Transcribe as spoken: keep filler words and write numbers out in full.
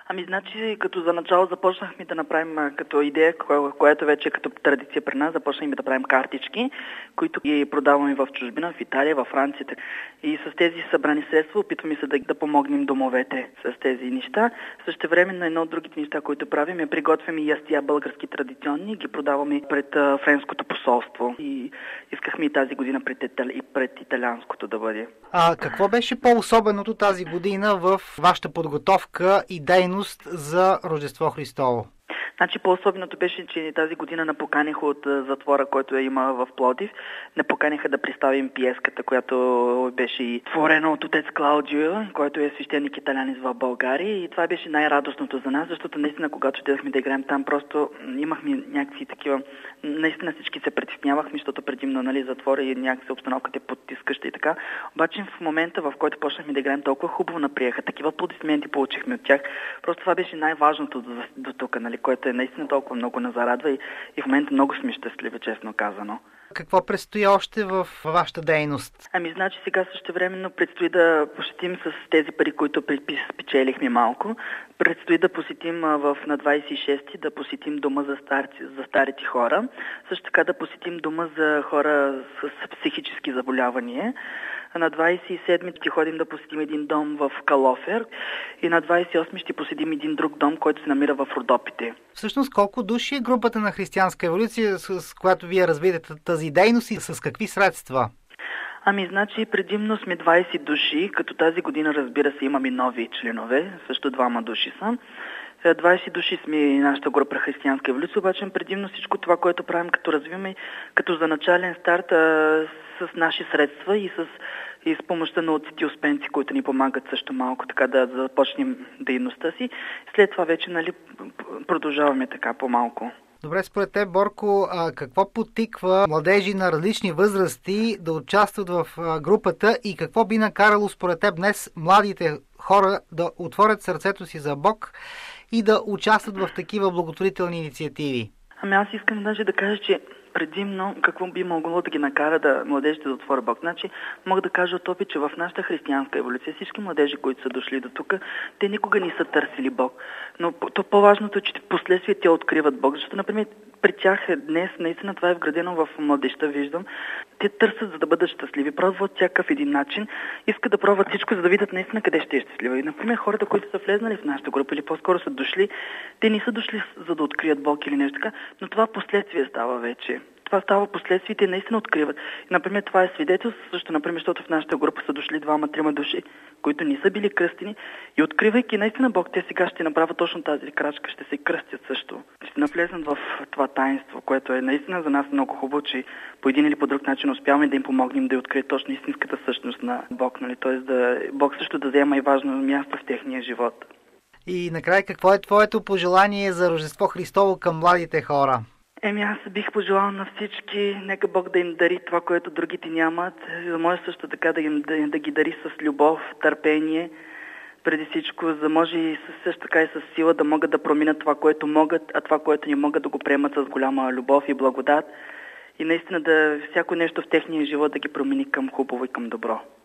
Ами, значи, като за начало започнахме да направим като идея, която вече е като традиция при нас, започнахме да правим картички, които ги продаваме в чужбина, в Италия, във Франция. И с тези събрани средства опитваме се да, да помогнем домовете с тези неща. Същевременно едно от другите неща, които правим, е приготвяме ястия български традиционни, ги продаваме пред а, френското посолство. И искахме и тази година пред, и пред италианското да бъде. А какво беше по-особеното тази година в вашата подготовка и дейност за Рождество Христово? Значи по-особеното беше, че тази година напоканиха от затвора, който я има в Пловдив. Напоканиха да представим пиеската, която беше и творена от отец Клаудио, който е свещеник италянец в България. И това беше най-радостното за нас, защото наистина, когато отидахме да играем там, просто имахме някакви такива... Наистина всички се притеснявахме, защото предимно, нали, затвора и някакси обстановката е потискаща и така. Обаче в момента, в който почнахме да играем, толкова хубаво наприеха. Такива аплодисменти получихме от тях. Просто това беше най-важното до, до тук, нали, което е наистина толкова много нас зарадва и, и в момента много сме щастливи, честно казано. Какво предстои още в вашата дейност? Ами, значи сега същевременно предстои да посетим с тези пари, които спечелихме малко. Предстои да посетим в, на двадесет и шести да посетим дома за, стар, за старите хора. Също така да посетим дома за хора с психически заболявания. На двадесет и седми ще ходим да посетим един дом в Калофер и на двадесет и осми ще посетим един друг дом, който се намира в Родопите. Всъщност колко души е групата на Християнска еволюция, с която вие развивате тази дейност и с какви средства? Ами, значи, предимно сме двадесет души, като тази година, разбира се, имаме нови членове, също двама души са. двадесет души сме и нашата група Християнска еволюция, обаче предимно всичко това, което правим, като развиваме, като за начален старт а, с наши средства и с, и с помощта на отците и успенци, които ни помагат също малко така да започнем дейността си. След това вече, нали, продължаваме така по-малко. Добре, според теб, Борко, какво подтиква младежи на различни възрасти да участват в групата и какво би накарало според теб днес младите хора да отворят сърцето си за Бог и да участват в такива благотворителни инициативи? Ами аз искам даже да кажа, че предимно какво би могло да ги накара да младежите да отворят Бог. Значи, мога да кажа от опит, че в нашата християнска еволюция всички младежи, които са дошли до тук, те никога не са търсили Бог. Но то по-важното е, че последствие те откриват Бог. Защото, например, при тях днес, наистина това е вградено в младежта, виждам. Те търсят, за да бъдат щастливи. Пробват всякакъв един начин. Искат да пробват всичко, за да видят наистина къде ще е щастлива. И, например, хората, които са влезнали в нашата група или по-скоро са дошли, те не са дошли, за да открият Бог или нещо така, но това последствие става вече. Това става последствие и те наистина откриват. И, например, това е свидетелство, също, например, защото в нашата група са дошли двама-трима души, които не са били кръстени и откривайки наистина Бог, те сега ще направят точно тази крачка, ще се кръстят също. Ще навлезнат в това таинство, което е наистина за нас много хубаво, че по един или по друг начин успяваме да им помогнем да открият точно истинската същност на Бог, нали? Т.е. да Бог също да взема и важно място в техния живот. И накрая, какво е твоето пожелание за Рождество Христово към младите хора? Еми, аз бих пожелал на всички, нека Бог да им дари това, което другите нямат, за може също така да, им, да, да ги дари с любов, търпение, преди всичко, за може и също така и с сила да могат да променят това, което могат, а това, което не могат да го приемат с голяма любов и благодат и наистина да всяко нещо в техния живот да ги промени към хубаво и към добро.